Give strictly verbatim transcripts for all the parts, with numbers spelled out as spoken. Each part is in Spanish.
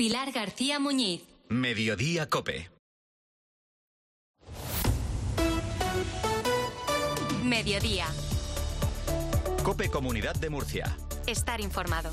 Pilar García Muñiz. Mediodía COPE. Mediodía. COPE Comunidad de Murcia. Estar informado.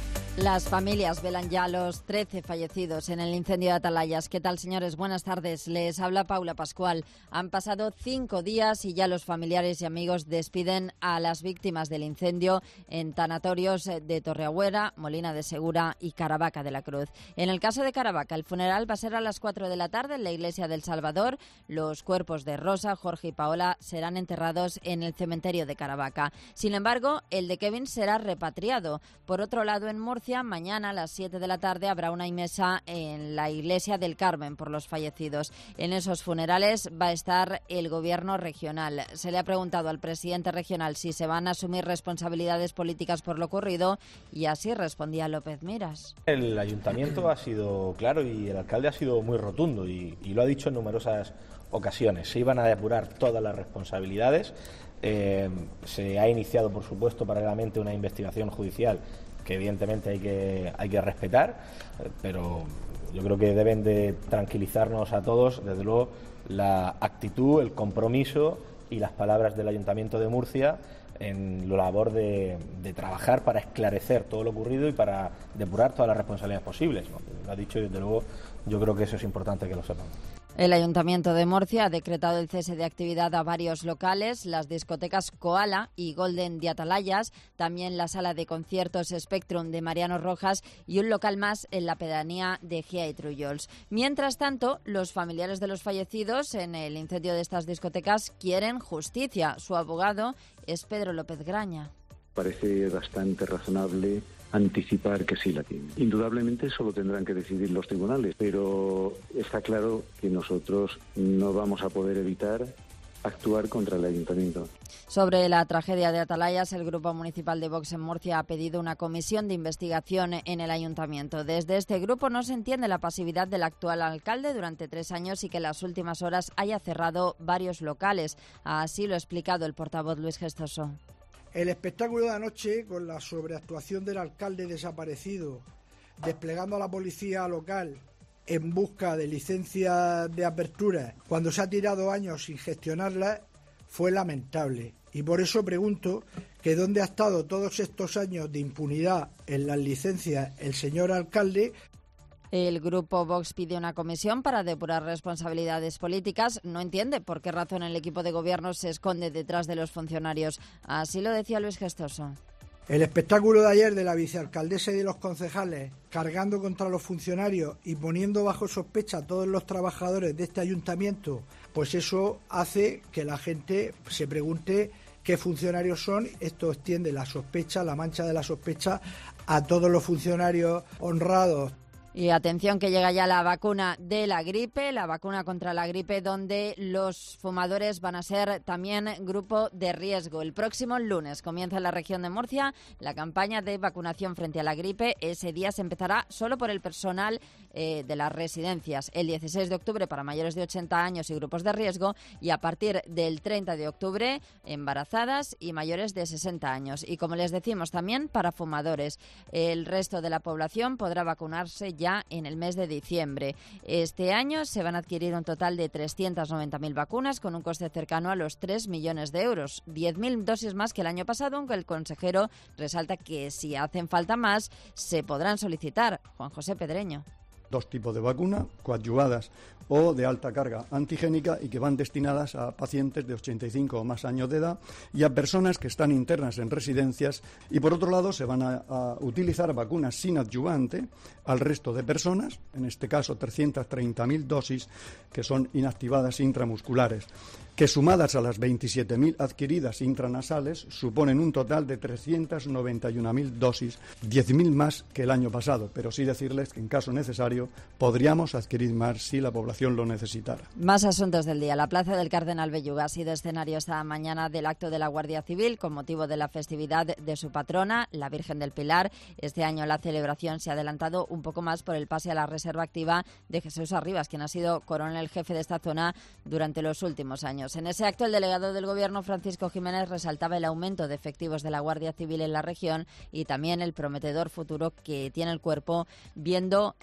Las familias velan ya los trece fallecidos en el incendio de Atalayas. ¿Qué tal, señores? Buenas tardes. Les habla Paula Pascual. Han pasado cinco días y ya los familiares y amigos despiden a las víctimas del incendio en tanatorios de Torreagüera, Molina de Segura y Caravaca de la Cruz. En el caso de Caravaca, el funeral va a ser a las cuatro de la tarde en la iglesia del Salvador. Los cuerpos de Rosa, Jorge y Paola serán enterrados en el cementerio de Caravaca. Sin embargo, el de Kevin será repatriado. Por otro lado, en Murcia, mañana a las siete de la tarde habrá una misa en la iglesia del Carmen por los fallecidos. En esos funerales va a estar el gobierno regional. Se le ha preguntado al presidente regional si se van a asumir responsabilidades políticas por lo ocurrido y así respondía López Miras. El ayuntamiento ha sido claro y el alcalde ha sido muy rotundo y, y lo ha dicho en numerosas ocasiones. Se iban a depurar todas las responsabilidades. Eh, se ha iniciado, por supuesto, paralelamente una investigación judicial que evidentemente hay que hay que respetar, pero yo creo que deben de tranquilizarnos a todos, desde luego, la actitud, el compromiso y las palabras del Ayuntamiento de Murcia en la labor de, de trabajar para esclarecer todo lo ocurrido y para depurar todas las responsabilidades posibles. Lo ha dicho y desde luego yo creo que eso es importante que lo sepan. El Ayuntamiento de Murcia ha decretado el cese de actividad a varios locales, las discotecas Koala y Golden de Atalayas, también la sala de conciertos Spectrum de Mariano Rojas y un local más en la pedanía de Gía y Trullols. Mientras tanto, los familiares de los fallecidos en el incendio de estas discotecas quieren justicia. Su abogado es Pedro López Graña. Parece bastante razonable anticipar que sí la tiene. Indudablemente eso lo tendrán que decidir los tribunales, pero está claro que nosotros no vamos a poder evitar actuar contra el ayuntamiento. Sobre la tragedia de Atalayas, el Grupo Municipal de Vox en Murcia ha pedido una comisión de investigación en el ayuntamiento. Desde este grupo no se entiende la pasividad del actual alcalde durante tres años y que en las últimas horas haya cerrado varios locales. Así lo ha explicado el portavoz Luis Gestoso. El espectáculo de anoche, con la sobreactuación del alcalde desaparecido, desplegando a la policía local en busca de licencias de apertura, cuando se ha tirado años sin gestionarlas, fue lamentable. Y por eso pregunto que dónde ha estado todos estos años de impunidad en las licencias el señor alcalde. El grupo Vox pide una comisión para depurar responsabilidades políticas. No entiende por qué razón el equipo de gobierno se esconde detrás de los funcionarios. Así lo decía Luis Gestoso. El espectáculo de ayer de la vicealcaldesa y de los concejales cargando contra los funcionarios y poniendo bajo sospecha a todos los trabajadores de este ayuntamiento, pues eso hace que la gente se pregunte qué funcionarios son. Esto extiende la sospecha, la mancha de la sospecha a todos los funcionarios honrados. Y atención que llega ya la vacuna de la gripe, la vacuna contra la gripe, donde los fumadores van a ser también grupo de riesgo. El próximo lunes comienza en la región de Murcia la campaña de vacunación frente a la gripe. Ese día se empezará solo por el personal eh, de las residencias. El dieciséis de octubre para mayores de ochenta años y grupos de riesgo y a partir del treinta de octubre embarazadas y mayores de sesenta años. Y como les decimos también para fumadores. El resto de la población podrá vacunarse ya Ya en el mes de diciembre. Este año se van a adquirir un total de trescientas noventa mil vacunas con un coste cercano a los tres millones de euros, diez mil dosis más que el año pasado, aunque el consejero resalta que si hacen falta más se podrán solicitar. Juan José Pedreño. Dos tipos de vacuna, coadyuvadas o de alta carga antigénica y que van destinadas a pacientes de ochenta y cinco o más años de edad y a personas que están internas en residencias y por otro lado se van a, a utilizar vacunas sin adyuvante al resto de personas, en este caso trescientas treinta mil dosis que son inactivadas intramusculares, que sumadas a las veintisiete mil adquiridas intranasales suponen un total de trescientas noventa y una mil dosis, diez mil más que el año pasado, pero sí decirles que en caso necesario podríamos adquirir más si la población lo necesitara. Más asuntos del día. La Plaza del Cardenal Belluga ha sido escenario esta mañana del acto de la Guardia Civil con motivo de la festividad de su patrona, la Virgen del Pilar. Este año la celebración se ha adelantado un poco más por el pase a la reserva activa de Jesús Arribas, quien ha sido coronel jefe de esta zona durante los últimos años. En ese acto, el delegado del Gobierno, Francisco Jiménez, resaltaba el aumento de efectivos de la Guardia Civil en la región y también el prometedor futuro que tiene el cuerpo viendo la incorporación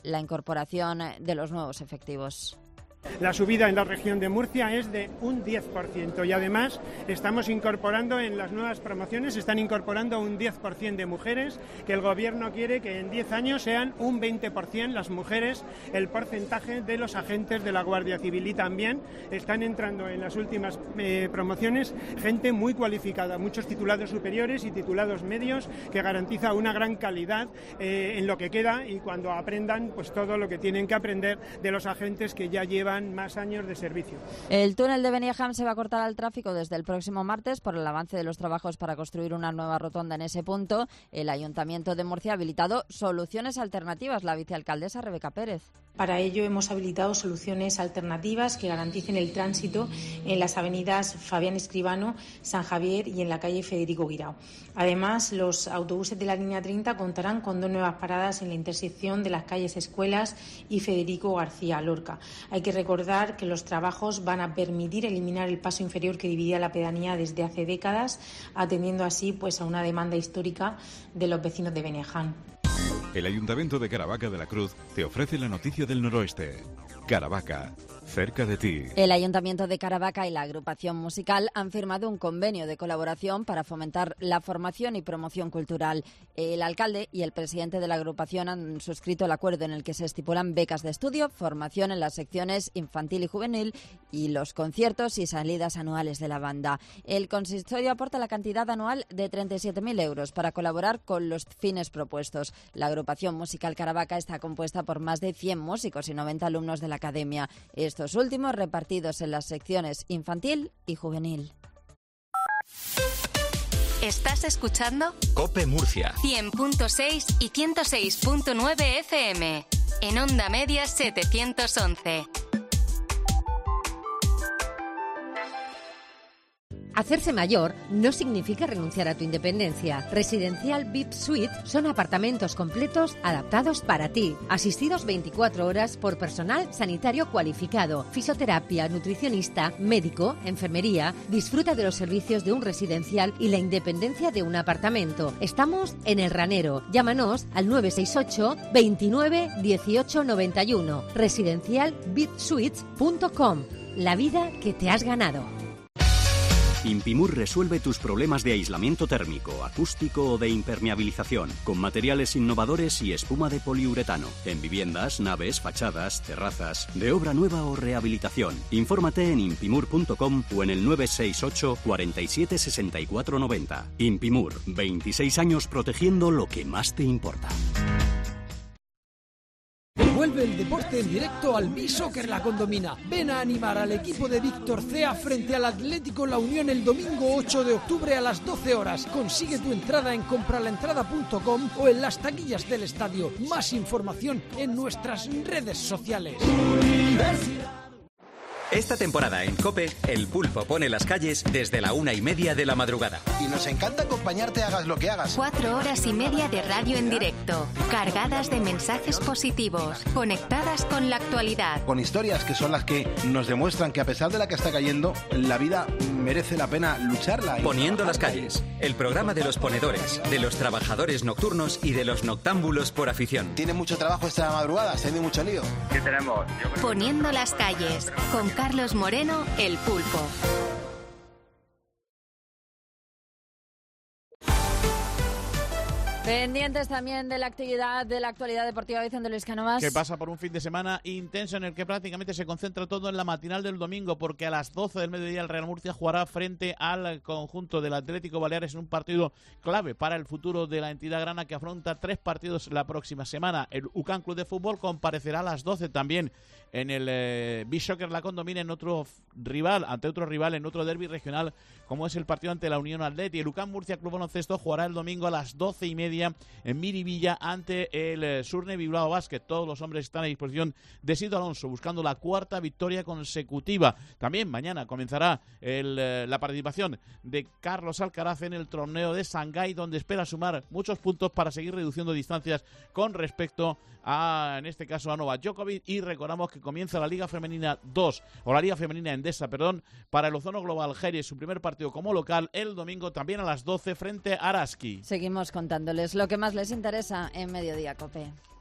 incorporación de los nuevos efectivos. La subida en la región de Murcia es de un diez por ciento y además estamos incorporando en las nuevas promociones, están incorporando un diez por ciento de mujeres, que el Gobierno quiere que en diez años sean un veinte por ciento las mujeres el porcentaje de los agentes de la Guardia Civil, y también están entrando en las últimas eh, promociones gente muy cualificada, muchos titulados superiores y titulados medios, que garantiza una gran calidad eh, en lo que queda, y cuando aprendan pues todo lo que tienen que aprender de los agentes que ya llevan más años de servicio. El túnel de Beniajam se va a cortar al tráfico desde el próximo martes por el avance de los trabajos para construir una nueva rotonda en ese punto. El Ayuntamiento de Murcia ha habilitado soluciones alternativas. La vicealcaldesa Rebeca Pérez. Para ello hemos habilitado soluciones alternativas que garanticen el tránsito en las avenidas Fabián Escribano, San Javier y en la calle Federico Guirao. Además, los autobuses de la línea treinta contarán con dos nuevas paradas en la intersección de las calles Escuelas y Federico García Lorca. Hay que recordar que los trabajos van a permitir eliminar el paso inferior que dividía la pedanía desde hace décadas, atendiendo así pues a una demanda histórica de los vecinos de Beniajam. El Ayuntamiento de Caravaca de la Cruz te ofrece la noticia del noroeste. Caravaca, cerca de ti. El Ayuntamiento de Caravaca y la agrupación musical han firmado un convenio de colaboración para fomentar la formación y promoción cultural. El alcalde y el presidente de la agrupación han suscrito el acuerdo en el que se estipulan becas de estudio, formación en las secciones infantil y juvenil y los conciertos y salidas anuales de la banda. El consistorio aporta la cantidad anual de treinta y siete mil euros para colaborar con los fines propuestos. La agrupación musical Caravaca está compuesta por más de cien músicos y noventa alumnos de la academia. Estos últimos repartidos en las secciones infantil y juvenil. ¿Estás escuchando? COPE Murcia. cien punto seis y ciento seis punto nueve F M. En onda media setecientos once. Hacerse mayor no significa renunciar a tu independencia. Residencial V I P Suite son apartamentos completos adaptados para ti, asistidos veinticuatro horas por personal sanitario cualificado, fisioterapia, nutricionista, médico, enfermería. Disfruta de los servicios de un residencial y la independencia de un apartamento. Estamos en El Ranero. Llámanos al nueve seis ocho, veintinueve, dieciocho noventa y uno. residencial v i p suites punto com. La vida que te has ganado. Impimur resuelve tus problemas de aislamiento térmico, acústico o de impermeabilización, con materiales innovadores y espuma de poliuretano, en viviendas, naves, fachadas, terrazas, de obra nueva o rehabilitación. Infórmate en impimur punto com o en el nueve seis ocho, cuarenta y siete, sesenta y cuatro noventa. Impimur, veintiséis años protegiendo lo que más te importa. Vuelve el deporte en directo al B-Soccer La Condomina. Ven a animar al equipo de Víctor Cea frente al Atlético La Unión el domingo ocho de octubre a las doce horas. Consigue tu entrada en compralaentrada punto com o en las taquillas del estadio. Más información en nuestras redes sociales. Esta temporada en COPE, El Pulpo pone las calles desde la una y media de la madrugada. Y nos encanta acompañarte hagas lo que hagas. Cuatro horas y media de radio en directo, cargadas de mensajes positivos, conectadas con la actualidad. Con historias que son las que nos demuestran que a pesar de la que está cayendo, la vida merece la pena lucharla. Poniendo las calles, el programa de los ponedores, de los trabajadores nocturnos y de los noctámbulos por afición. ¿Tiene mucho trabajo esta madrugada? ¿Has tenido mucho lío? ¿Qué tenemos? Poniendo las calles, con Carlos Moreno, El Pulpo. Pendientes también de la actividad de la actualidad deportiva, Vicente Luis Cánovas. Que pasa por un fin de semana intenso en el que prácticamente se concentra todo en la matinal del domingo, porque a las doce del mediodía el Real Murcia jugará frente al conjunto del Atlético Baleares en un partido clave para el futuro de la entidad grana, que afronta tres partidos la próxima semana. El U C A M Club de Fútbol comparecerá a las doce también en el eh, B-Soccer La Condomina, en otro rival, ante otro rival, en otro derbi regional, como es el partido ante la Unión Atleti. El U C A M Murcia Club Baloncesto jugará el domingo a las doce y media en Miribilla ante el eh, Surne Bilbao Basket. Todos los hombres están a disposición de Sido Alonso, buscando la cuarta victoria consecutiva. También mañana comenzará el, eh, la participación de Carlos Alcaraz en el torneo de Shanghái, donde espera sumar muchos puntos para seguir reduciendo distancias con respecto a, en este caso, a Novak Djokovic. Y recordamos que comienza la Liga Femenina dos, o la Liga Femenina Endesa, perdón, para el Ozono Global Jerez, su primer partido como local el domingo también a las doce frente a Araski. Seguimos contándoles lo que más les interesa en Mediodía COPE.